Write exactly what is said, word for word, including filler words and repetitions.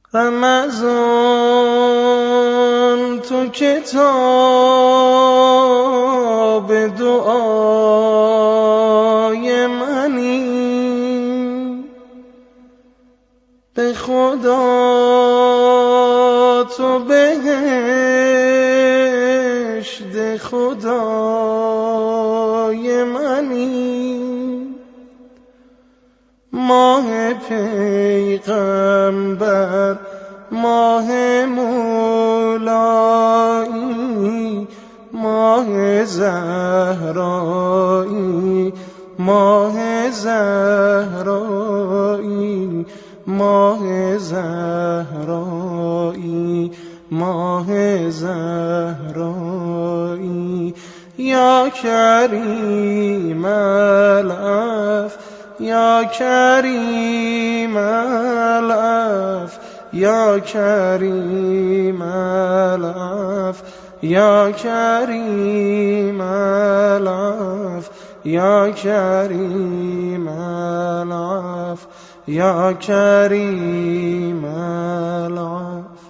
رمضان تو کتاب دعای منی، به خدا تو بهشت خدای منی. ماه پیغمبر ماه مولایی، ماه زهرایی ماه زهرایی ماه زهرایی ماه زهرایی. یا کریم العفو یا کریم العفو یا کریم العفو یا کریم العفو یا کریم العفو یا کریم العفو.